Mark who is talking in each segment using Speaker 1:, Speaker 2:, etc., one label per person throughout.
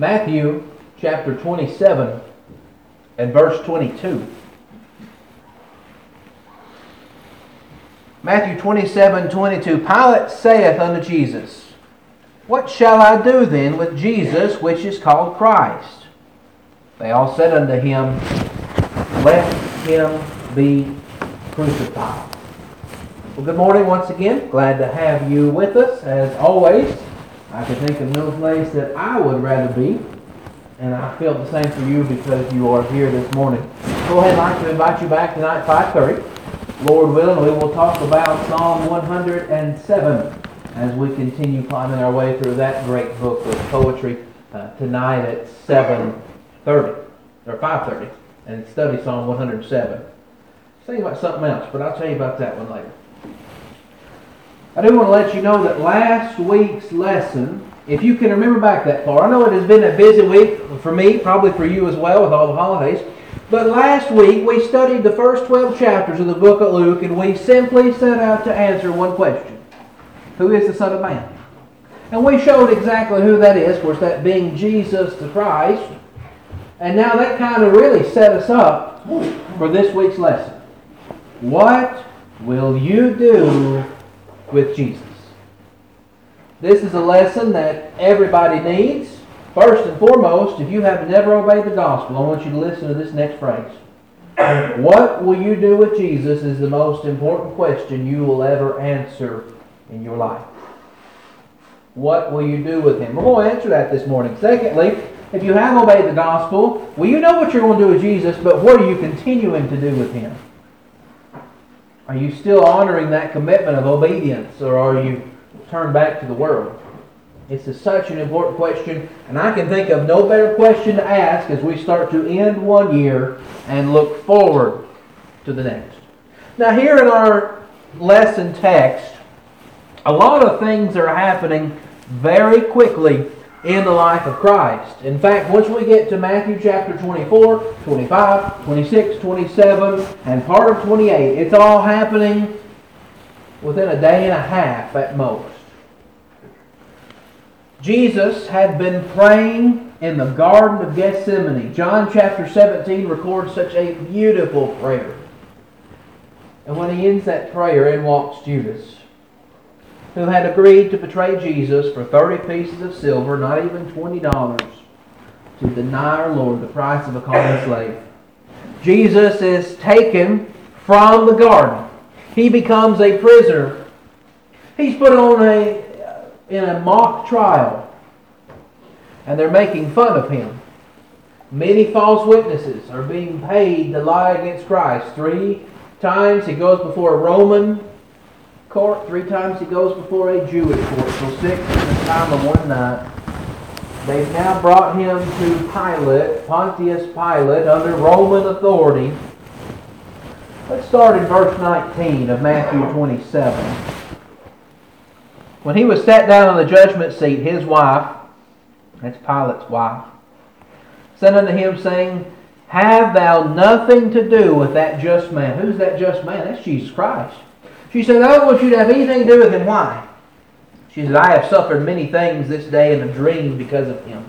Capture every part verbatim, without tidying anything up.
Speaker 1: Matthew chapter twenty-seven and verse twenty-two. Matthew twenty-seven, twenty-two. Pilate saith unto Jesus, What shall I do then with Jesus, which is called Christ? They all said unto him, Let him be crucified. Well, good morning once again. Glad to have you with us, as always. I can think of no place that I would rather be, and I feel the same for you because you are here this morning. Go ahead, I'd like to invite you back tonight at five thirty. Lord willing, we will talk about Psalm one hundred seven as we continue climbing our way through that great book of poetry uh, tonight at seven thirty, or five thirty, and study Psalm one hundred seven. I was thinking about something else, but I'll tell you about that one later. I do want to let you know that last week's lesson, if you can remember back that far, I know it has been a busy week for me, probably for you as well with all the holidays, but last week we studied the first twelve chapters of the book of Luke, and we simply set out to answer one question. Who is the Son of Man? And we showed exactly who that is, of course, that being Jesus the Christ. And now that kind of really set us up for this week's lesson. What will you do with Jesus? This is a lesson that everybody needs. First and foremost, if you have never obeyed the gospel, I want you to listen to this next phrase. What will you do with Jesus is the most important question you will ever answer in your life. What will you do with Him? We're going to answer that this morning. Secondly, if you have obeyed the gospel, well, you know what you're going to do with Jesus, but what are you continuing to do with Him? Are you still honoring that commitment of obedience, or are you turned back to the world? This is such an important question, and I can think of no better question to ask as we start to end one year and look forward to the next. Now, here in our lesson text, a lot of things are happening very quickly in the life of Christ. In fact, once we get to Matthew chapter twenty-four, twenty-five, twenty-six, twenty-seven, and part of twenty-eight, it's all happening within a day and a half at most. Jesus had been praying in the Garden of Gethsemane. John chapter seventeen records such a beautiful prayer. And when he ends that prayer, in walks Judas, who had agreed to betray Jesus for thirty pieces of silver, not even twenty dollars, to deny our Lord the price of a common slave. Jesus is taken from the garden. He becomes a prisoner. He's put on a in a mock trial, and they're making fun of him. Many false witnesses are being paid to lie against Christ. Three times he goes before a Roman court, three times he goes before a Jewish court. So six in the time of one night. They've now brought him to Pilate, Pontius Pilate, under Roman authority. Let's start in verse nineteen of Matthew twenty-seven. When he was sat down on the judgment seat, his wife, that's Pilate's wife, said unto him, saying, Have thou nothing to do with that just man? Who's that just man? That's Jesus Christ. She said, I don't want you to have anything to do with him. Why? She said, I have suffered many things this day in a dream because of him.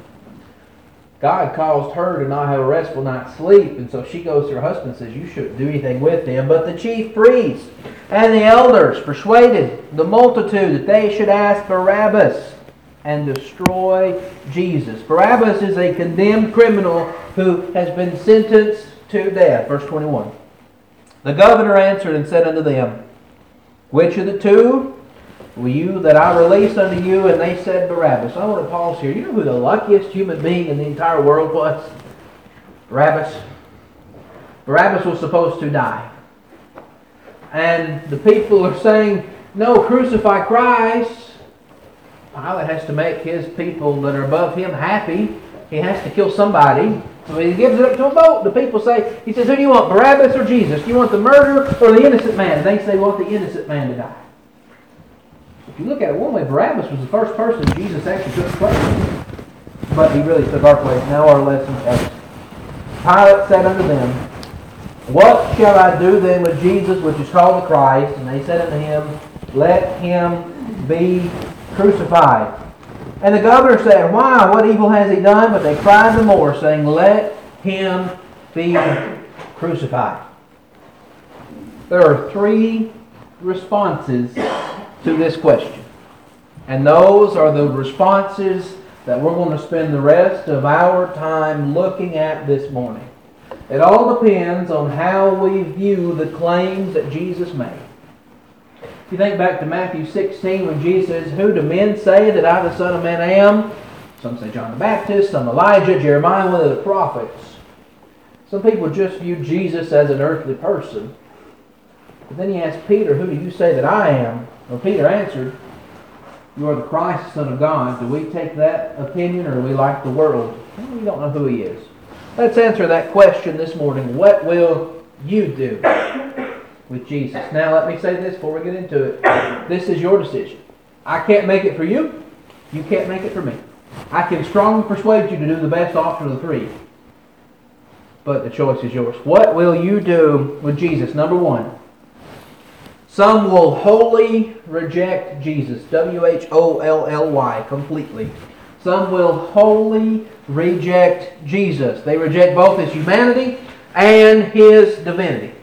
Speaker 1: God caused her to not have a restful night's sleep, and so she goes to her husband and says, you shouldn't do anything with him. But the chief priests and the elders persuaded the multitude that they should ask Barabbas and destroy Jesus. Barabbas is a condemned criminal who has been sentenced to death. Verse twenty-one. The governor answered and said unto them, Which of the two will you that I release unto you? And they said Barabbas. I want to pause here. You know who the luckiest human being in the entire world was? Barabbas. Barabbas was supposed to die. And the people are saying, no, crucify Christ. Pilate has to make his people that are above him happy. He has to kill somebody. So he gives it up to a vote. The people say, he says, who do you want, Barabbas or Jesus? Do you want the murderer or the innocent man? And they say, we want the innocent man to die. If you look at it one way, Barabbas was the first person Jesus actually took place. But he really took our place. Now our lesson ends. Pilate said unto them, What shall I do then with Jesus, which is called the Christ? And they said unto him, Let him be crucified. And the governor said, Why? What evil has he done? But they cried the more, saying, Let him be crucified. There are three responses to this question. And those are the responses that we're going to spend the rest of our time looking at this morning. It all depends on how we view the claims that Jesus made. If you think back to Matthew sixteen when Jesus says, Who do men say that I the Son of Man am? Some say John the Baptist, some Elijah, Jeremiah, one of the prophets. Some people just view Jesus as an earthly person. But then he asked Peter, Who do you say that I am? Well, Peter answered, You are the Christ, Son of God. Do we take that opinion, or are we like the world? Well, we don't know who he is. Let's answer that question this morning. What will you do with Jesus? Now, let me say this before we get into it. This is your decision. I can't make it for you. You can't make it for me. I can strongly persuade you to do the best option of the three. But the choice is yours. What will you do with Jesus? Number one. Some will wholly reject Jesus. W H O L L Y. Completely. Some will wholly reject Jesus. They reject both His humanity and His divinity.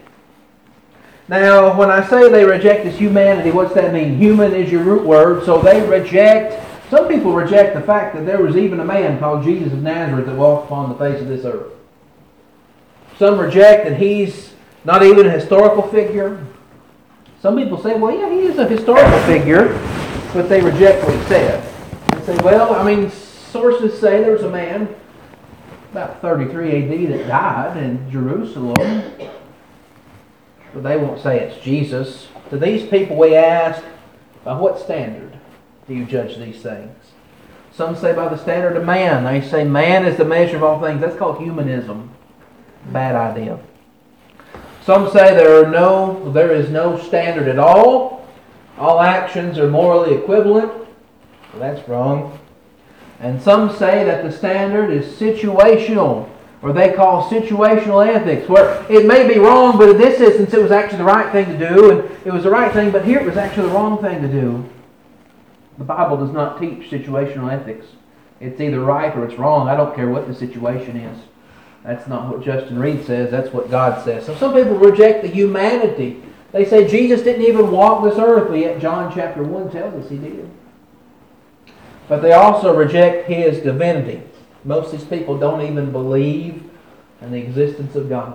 Speaker 1: Now, when I say they reject His humanity, what's that mean? Human is your root word, so they reject... Some people reject the fact that there was even a man called Jesus of Nazareth that walked upon the face of this earth. Some reject that He's not even a historical figure. Some people say, well, yeah, He is a historical figure, but they reject what He said. They say, well, I mean, sources say there was a man about thirty-three A D that died in Jerusalem, but they won't say it's Jesus. To these people we ask, by what standard do you judge these things? Some say by the standard of man. They say man is the measure of all things. That's called humanism. Bad idea. Some say there are no, there is no standard at all. All actions are morally equivalent. Well, that's wrong. And some say that the standard is situational, or they call situational ethics, where it may be wrong, but in this instance it was actually the right thing to do, and it was the right thing, but here it was actually the wrong thing to do. The Bible does not teach situational ethics. It's either right or it's wrong. I don't care what the situation is. That's not what Justin Reed says. That's what God says. So some people reject the humanity. They say Jesus didn't even walk this earth, but yet John chapter one tells us He did. But they also reject His divinity. Most of these people don't even believe in the existence of God.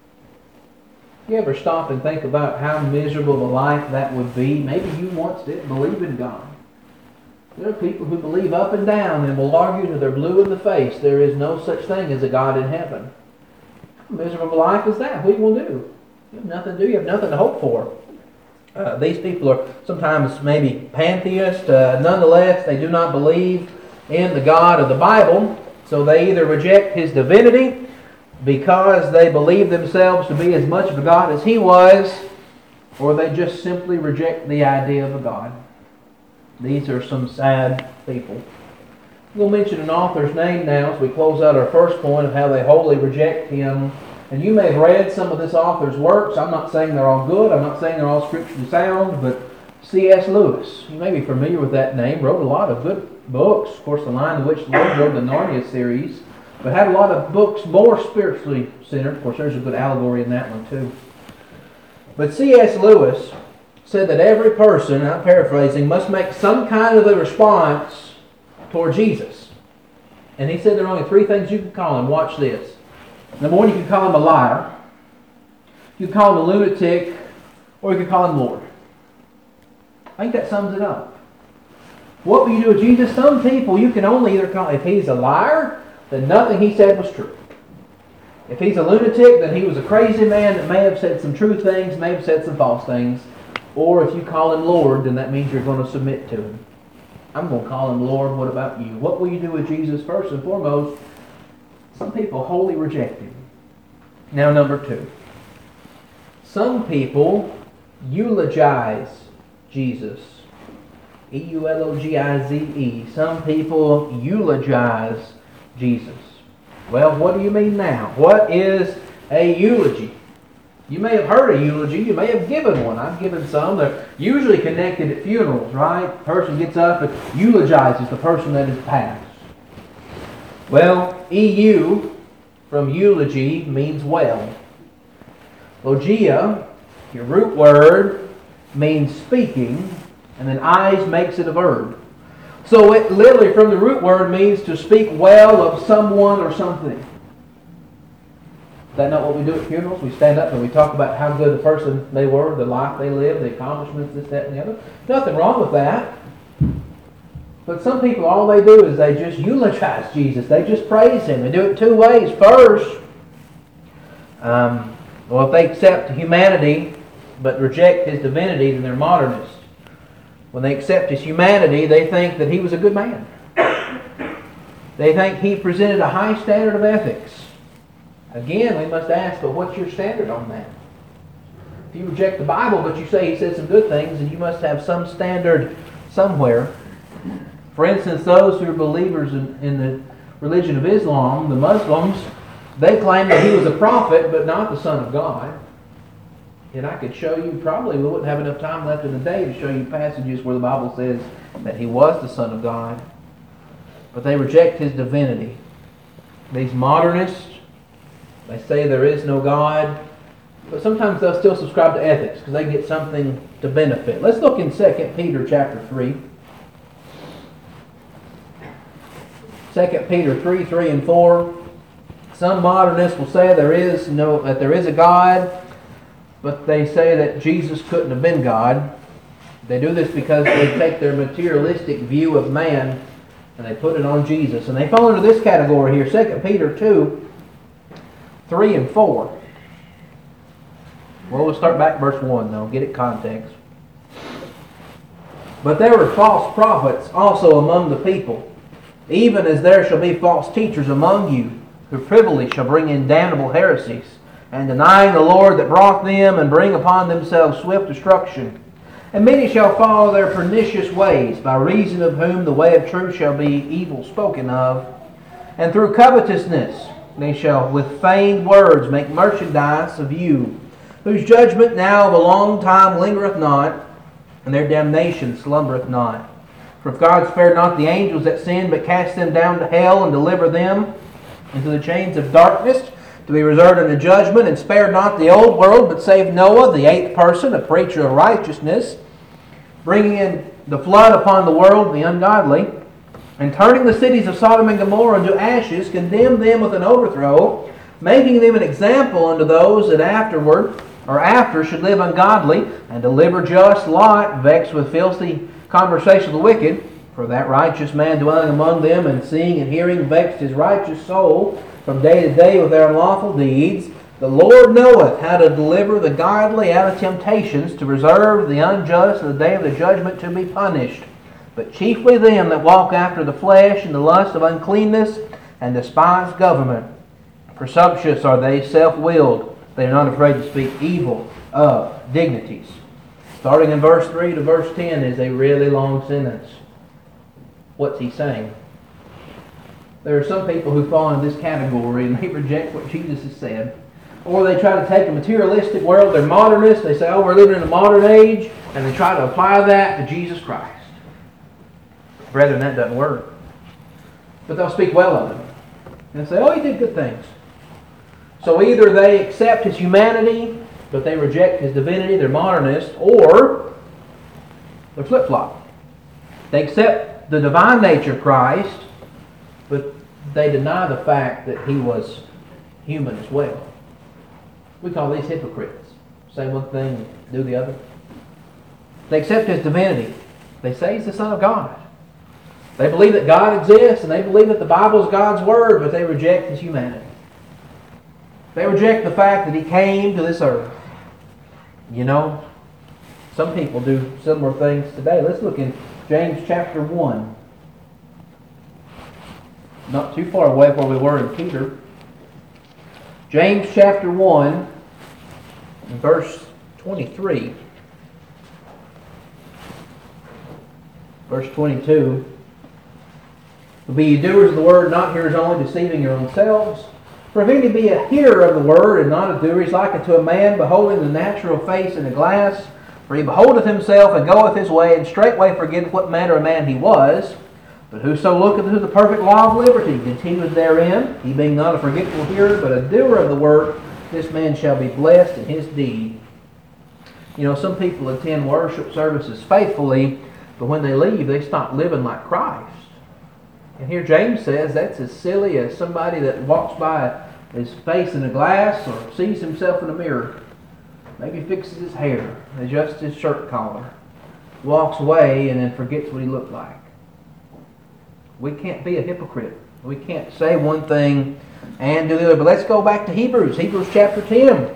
Speaker 1: You ever stop and think about how miserable of a life that would be? Maybe you once didn't believe in God. There are people who believe up and down and will argue till they're blue in the face. There is no such thing as a God in heaven. How miserable life is that? What are you going to do? You have nothing to do. You have nothing to hope for. Uh, these people are sometimes maybe pantheists. Uh, nonetheless, they do not believe in the God of the Bible. So they either reject His divinity because they believe themselves to be as much of a God as He was, or they just simply reject the idea of a God. These are some sad people. We'll mention an author's name now as we close out our first point of how they wholly reject Him. And you may have read some of this author's works. I'm not saying they're all good. I'm not saying they're all scripturally sound, but C S Lewis, you may be familiar with that name, wrote a lot of good books. Of course, The Lion, the Witch, the Wardrobe, the Narnia series, but had a lot of books more spiritually centered. Of course, there's a good allegory in that one too. But C S Lewis said that every person, I'm paraphrasing, must make some kind of a response toward Jesus. And he said there are only three things you can call Him. Watch this. Number one, you can call Him a liar. You can call Him a lunatic, or you can call Him Lord. I think that sums it up. What will you do with Jesus? Some people you can only either call, if He's a liar, then nothing He said was true. If He's a lunatic, then He was a crazy man that may have said some true things, may have said some false things. Or if you call Him Lord, then that means you're going to submit to Him. I'm going to call Him Lord. What about you? What will you do with Jesus? First and foremost, some people wholly reject Him. Now, number two. Some people eulogize Jesus. E U L O G I Z E. Some people eulogize Jesus. Well, what do you mean now? What is a eulogy? You may have heard a eulogy. You may have given one. I've given some. They're usually connected at funerals, right? The person gets up and eulogizes the person that has passed. Well, E U from eulogy means well. Logia, your root word, means speaking, and then eyes makes it a verb. So it literally from the root word means to speak well of someone or something. Is that not what we do at funerals? We stand up and we talk about how good the person they were, the life they lived, the accomplishments, this, that, and the other. Nothing wrong with that. But some people, all they do is they just eulogize Jesus. They just praise Him. They do it two ways. First, um, well, if they accept humanity but reject His divinity, then they're modernists. When they accept His humanity, they think that He was a good man. They think He presented a high standard of ethics. Again, we must ask, but what's your standard on that? If you reject the Bible, but you say He said some good things, then you must have some standard somewhere. For instance, those who are believers in, in the religion of Islam, the Muslims, they claim that He was a prophet, but not the Son of God. And I could show you, probably we wouldn't have enough time left in the day to show you passages where the Bible says that He was the Son of God. But they reject His divinity. These modernists, they say there is no God, but sometimes they'll still subscribe to ethics because they get something to benefit. Let's look in Second Peter chapter three. Second Peter three, three and four. Some modernists will say there is no that there is a God, but they say that Jesus couldn't have been God. They do this because they take their materialistic view of man and they put it on Jesus. And they fall into this category here, Second Peter two, three and four. Well, we'll start back verse one though, get it context. But there were false prophets also among the people, even as there shall be false teachers among you, who privily shall bring in damnable heresies, and denying the Lord that brought them, and bring upon themselves swift destruction. And many shall follow their pernicious ways, by reason of whom the way of truth shall be evil spoken of. And through covetousness they shall with feigned words make merchandise of you, whose judgment now of a long time lingereth not, and their damnation slumbereth not. For if God spared not the angels that sinned, but cast them down to hell, and delivered them into the chains of darkness, to be reserved unto judgment, and spared not the old world, but saved Noah, the eighth person, a preacher of righteousness, bringing in the flood upon the world of the ungodly, and turning the cities of Sodom and Gomorrah into ashes, condemned them with an overthrow, making them an example unto those that afterward or after should live ungodly, and deliver just Lot, vexed with filthy conversation of the wicked. For that righteous man dwelling among them, and seeing and hearing, vexed his righteous soul from day to day with their unlawful deeds. The Lord knoweth how to deliver the godly out of temptations, to reserve the unjust in the day of the judgment to be punished. But chiefly them that walk after the flesh, and the lust of uncleanness, and despise government. Presumptuous are they, self-willed. They are not afraid to speak evil of dignities. Starting in verse three to verse ten is a really long sentence. What's he saying? There are some people who fall into this category and they reject what Jesus has said. Or they try to take a materialistic world. They're modernists. They say, oh, we're living in a modern age. And they try to apply that to Jesus Christ. Brethren, that doesn't work. But they'll speak well of him. And say, oh, he did good things. So either they accept his humanity, but they reject his divinity, they're modernists, or they're flip-flop. They accept the divine nature of Christ, but they deny the fact that he was human as well. We call these hypocrites. Say one thing and do the other. They accept his divinity. They say he's the Son of God. They believe that God exists, and they believe that the Bible is God's Word, but they reject his humanity. They reject the fact that he came to this earth. You know, some people do similar things today. Let's look in James chapter one. Not too far away from where we were in Peter. James chapter one, verse twenty-three. Verse twenty-two. Be ye doers of the word, not hearers only, deceiving your own selves. For if any be a hearer of the word, and not a doer, he's like unto a man beholding the natural face in a glass. For he beholdeth himself, and goeth his way, and straightway forgetteth what manner of man he was. But whoso looketh into the perfect law of liberty, continueth therein, he being not a forgetful hearer, but a doer of the work, this man shall be blessed in his deed. You know, some people attend worship services faithfully, but when they leave, they stop living like Christ. And here James says that's as silly as somebody that walks by his face in a glass or sees himself in a mirror. Maybe fixes his hair, adjusts his shirt collar, walks away and then forgets what he looked like. We can't be a hypocrite. We can't say one thing and do the other. But let's go back to Hebrews, Hebrews chapter ten.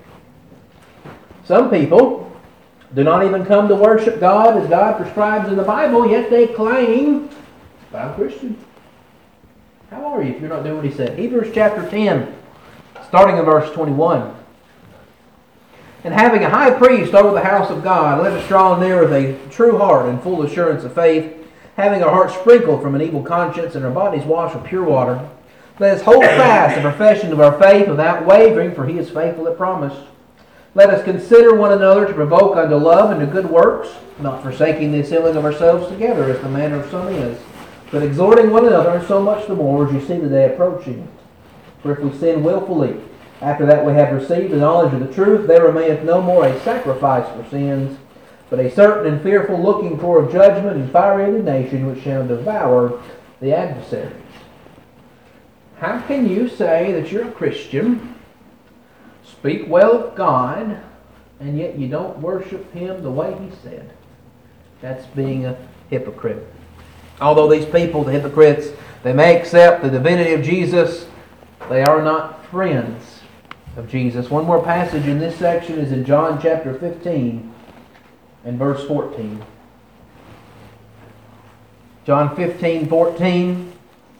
Speaker 1: Some people do not even come to worship God as God prescribes in the Bible, yet they claim, I'm a Christian. How are you if you're not doing what he said? Hebrews chapter ten, starting in verse twenty-one. And having a high priest over the house of God, let us draw near with a true heart and full assurance of faith, having our hearts sprinkled from an evil conscience and our bodies washed with pure water. Let us hold fast the profession of our faith without wavering, for he is faithful that promised. Let us consider one another to provoke unto love and to good works, not forsaking the assembling of ourselves together, as the manner of some is, but exhorting one another, so much the more as you see the day approaching. For if we sin willfully, after that we have received the knowledge of the truth, there remaineth no more a sacrifice for sins, but a certain and fearful looking for of judgment and fiery indignation, which shall devour the adversaries. How can you say that you're a Christian, speak well of God, and yet you don't worship him the way he said? That's being a hypocrite. Although these people, the hypocrites, they may accept the divinity of Jesus, they are not friends of Jesus. One more passage in this section is in John chapter fifteen and verse fourteen. John fifteen, fourteen.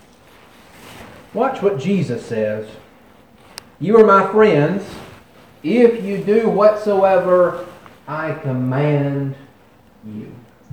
Speaker 1: Watch what Jesus says. You are my friends if you do whatsoever I command you.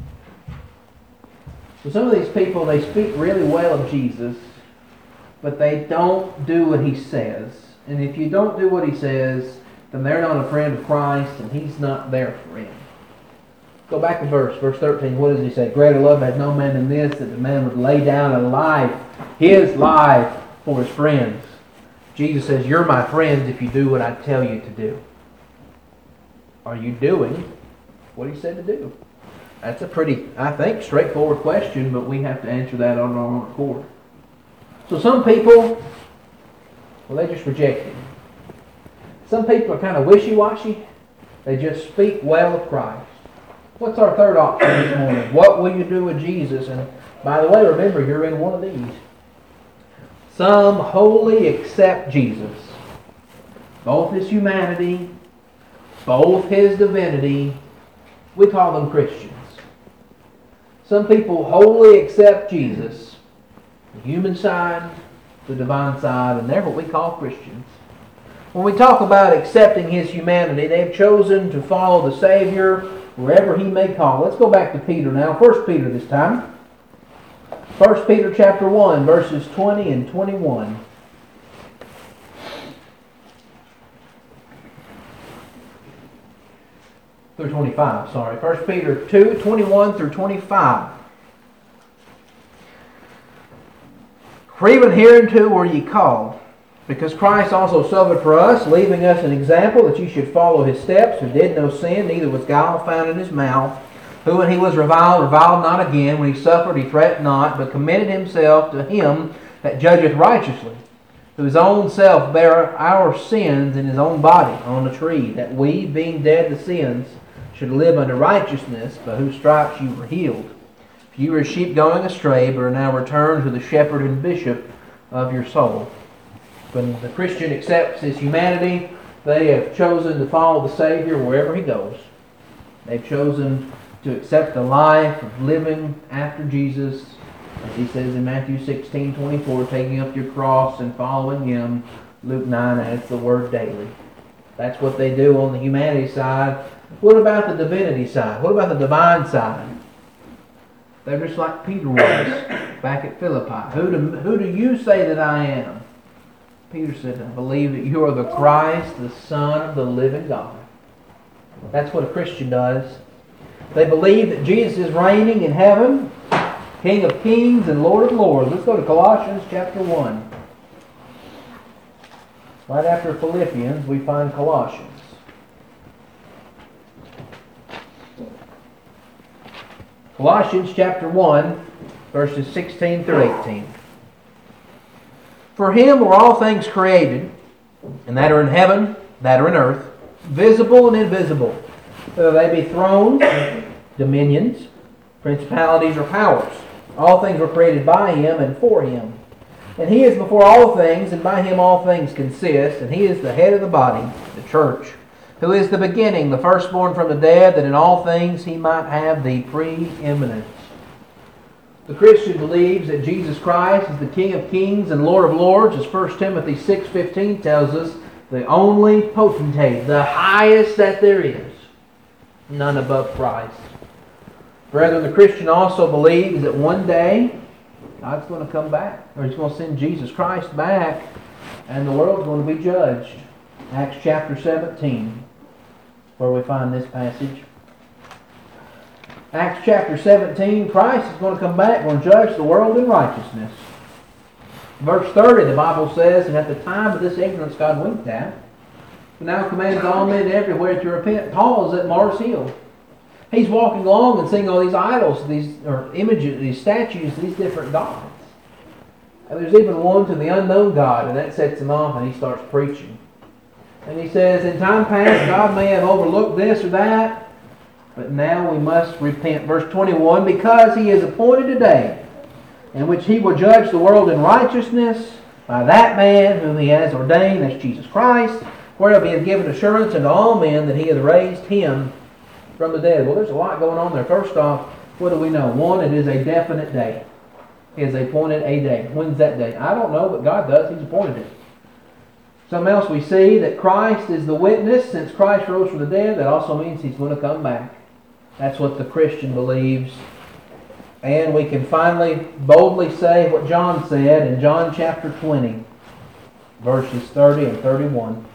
Speaker 1: So some of these people, they speak really well of Jesus, but they don't do what he says. And if you don't do what he says, then they're not a friend of Christ, and he's not their friend. Go back to verse, verse thirteen. What does he say? Greater love had no man than this, that the man would lay down a life, his life, for his friends. Jesus says, you're my friends if you do what I tell you to do. Are you doing what he said to do? That's a pretty, I think, straightforward question, but we have to answer that on our own accord. So some people, well, they just reject him. Some people are kind of wishy-washy. They just speak well of Christ. What's our third option this morning? What will you do with Jesus? And by the way, remember, you're in one of these. Some wholly accept Jesus, both his humanity, both his divinity. We call them Christians. Some people wholly accept Jesus, the human side, the divine side, and they're what we call Christians. When we talk about accepting his humanity, they've chosen to follow the Savior wherever he may call. Let's go back to Peter now. First Peter this time. First Peter chapter one, verses twenty and twenty-one. Through twenty-five, sorry. First Peter two, twenty-one through twenty-five. For even hereunto were ye called, because Christ also suffered for us, leaving us an example that ye should follow his steps, who did no sin, neither was guile found in his mouth, who when he was reviled, reviled not again, when he suffered, he threatened not, but committed himself to him that judgeth righteously, who his own self bare our sins in his own body on the tree, that we, being dead to sins, should live unto righteousness, by whose stripes you were healed. For you were as sheep going astray, but are now returned to the shepherd and bishop of your soul. When the Christian accepts his humanity, they have chosen to follow the Savior wherever he goes. They've chosen to accept a life of living after Jesus, as he says in Matthew sixteen, twenty-four, taking up your cross and following him. Luke nine adds the word daily. That's what they do on the humanity side. What about the divinity side? What about the divine side? They're just like Peter was back at Philippi. Who do, who do you say that I am? Peter said, I believe that you are the Christ, the Son of the living God. That's what a Christian does. They believe that Jesus is reigning in heaven, King of kings and Lord of lords. Let's go to Colossians chapter one. Right after Philippians, we find Colossians. Colossians chapter one, verses sixteen through eighteen. For him were all things created, and that are in heaven, that are in earth, visible and invisible, whether they be thrones, dominions, principalities, or powers. All things were created by him and for him. And he is before all things, and by him all things consist, and he is the head of the body, the church, who is the beginning, the firstborn from the dead, that in all things he might have the preeminence. The Christian believes that Jesus Christ is the King of kings and Lord of lords, as First Timothy six fifteen tells us, the only potentate, the highest that there is, none above Christ. Brethren, the Christian also believes that one day God's going to come back, or He's going to send Jesus Christ back, and the world's going to be judged. Acts chapter seventeen, where we find this passage. Acts chapter seventeen, Christ is going to come back, going to judge the world in righteousness. Verse thirty, the Bible says, and at the time of this ignorance God winked at, who now commands all men everywhere to repent. Paul is at Mars Hill. He's walking along and seeing all these idols, these or images, these statues, these different gods. And there's even one to the unknown God, and that sets him off, and he starts preaching. And he says, in time past, God may have overlooked this or that, but now we must repent. Verse twenty-one, because he is appointed a day in which he will judge the world in righteousness by that man whom he has ordained, that's Jesus Christ, whereof he has given assurance unto all men that he has raised him from the dead. Well, there's a lot going on there. First off, what do we know? One, it is a definite day. He has appointed a day. When's that day? I don't know, but God does. He's appointed it. Something else we see, that Christ is the witness. Since Christ rose from the dead, that also means He's going to come back. That's what the Christian believes. And we can finally boldly say what John said in John chapter twenty, verses thirty and thirty-one.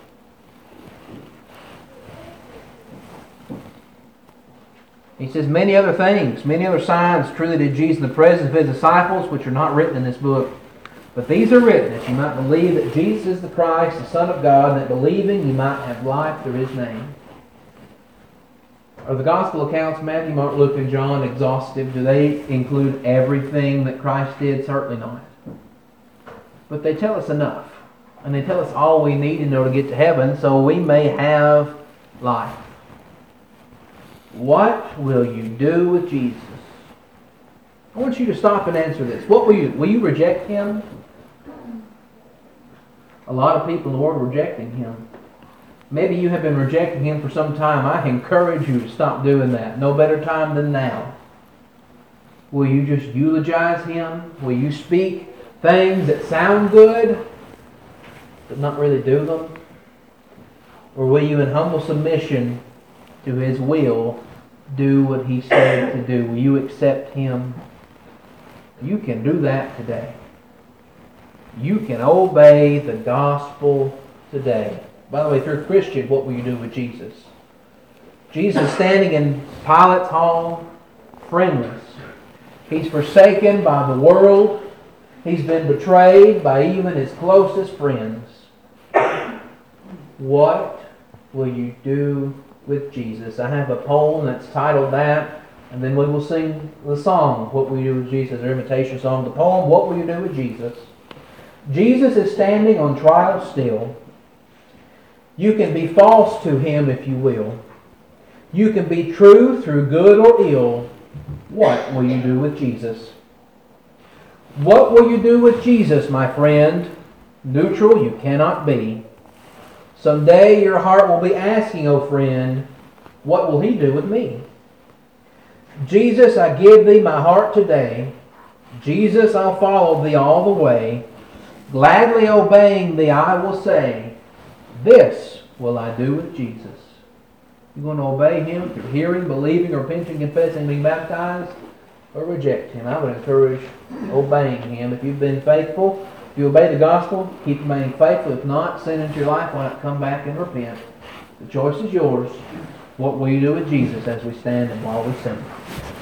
Speaker 1: He says, many other things, many other signs truly did Jesus in the presence of His disciples, which are not written in this book. But these are written that you might believe that Jesus is the Christ, the Son of God, and that believing you might have life through His name. Are the Gospel accounts, Matthew, Mark, Luke, and John, exhaustive? Do they include everything that Christ did? Certainly not. But they tell us enough. And they tell us all we need to know to get to heaven, so we may have life. What will you do with Jesus? I want you to stop and answer this. What will you will you reject Him? A lot of people in the world are rejecting Him. Maybe you have been rejecting Him for some time. I encourage you to stop doing that. No better time than now. Will you just eulogize Him? Will you speak things that sound good, but not really do them? Or will you, in humble submission to His will, do what He said to do? Will you accept Him? You can do that today. You can obey the gospel today. By the way, if you're a Christian, what will you do with Jesus? Jesus standing in Pilate's hall, friendless. He's forsaken by the world. He's been betrayed by even His closest friends. What will you do with Jesus? I have a poem that's titled that, and then we will sing the song, What Will You Do with Jesus, our invitation song. The poem, What Will You Do with Jesus? Jesus is standing on trial still. You can be false to Him if you will. You can be true through good or ill. What will you do with Jesus? What will you do with Jesus, my friend? Neutral you cannot be. Someday your heart will be asking, oh friend, what will He do with me? Jesus, I give Thee my heart today. Jesus, I'll follow Thee all the way. Gladly obeying Thee, I will say, this will I do with Jesus. You're going to obey Him through hearing, believing, repenting, confessing, being baptized, or reject Him. I would encourage obeying Him. If you've been faithful, if you obey the gospel, keep remaining faithful. If not, sin into your life, why not come back and repent? The choice is yours. What will you do with Jesus as we stand and while we sing?